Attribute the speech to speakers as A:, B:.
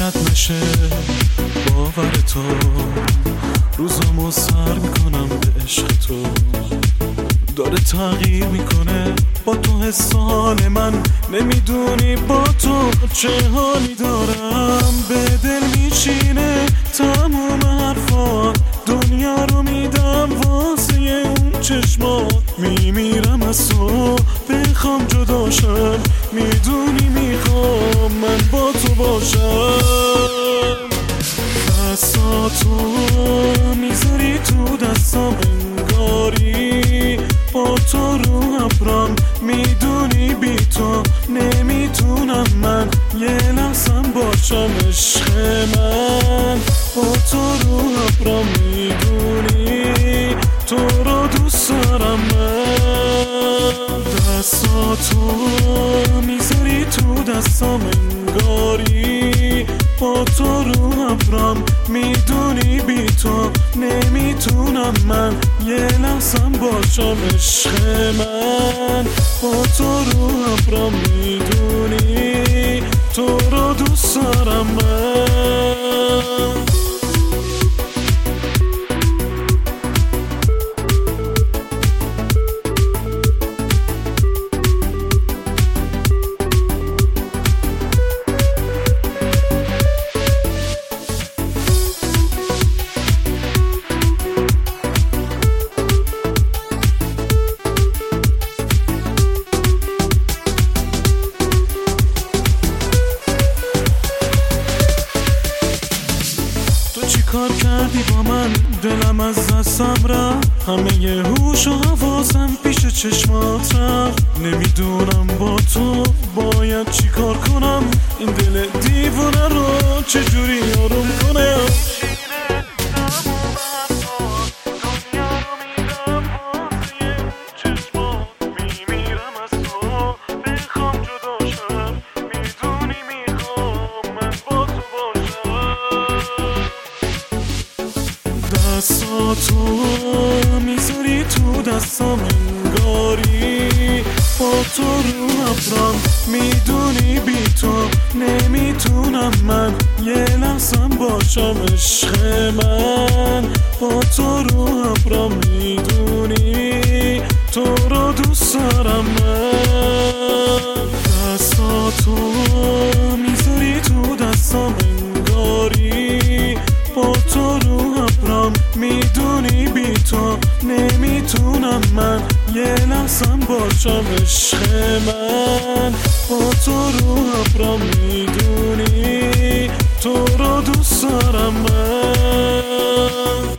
A: رد نشه باور تو، روزامو سر میکنم به عشق تو. داره تغییر میکنه با تو حسان من، نمیدونی با تو چه حالی دارم. به دل میشینه تموم حرفات، دنیا رو میدم واسه اون چشمات. میمیرم از تو بخوام جداشم، میدونی میخوام من با تو باشم. دستاتو میذاری تو دستام انگاری، با تو رو ابرام میدونی بی تو نمیتونم من یه لحظم باشم. عشق من با تو رو ابرام میدونی تو رو دوست دارم من. دستاتو میذاری تو دستام انگاری، با تو رو ابرام میدونی بی تو نمیتونم من یه لحظم باشم. عشق من با تو رو ابرام میدونی تو رو دوست دارم من. چی کار کردی با من؟ دلم از دستم رفت، همه ی هوش و حواسم پیش چشمات رفت. نمیدونم با تو باید چی کار کنم، این دل دیوونه رو چجوری آروم کنم. دستاتو میذاری تو دستام انگاری، با تو رو ابرام میدونی بی تو نمیتونم من یه لحظم باشم. عشق من با تو رو ابرام میدونی تو رو دوست دارم من. دستاتو میذاری تو دستام انگاری، با تو رو ابرام میدونی بی تو نمیتونم من یه لحظم باشم. عشق من با تو رو ابرام میدونی تو رو دوست دارم من.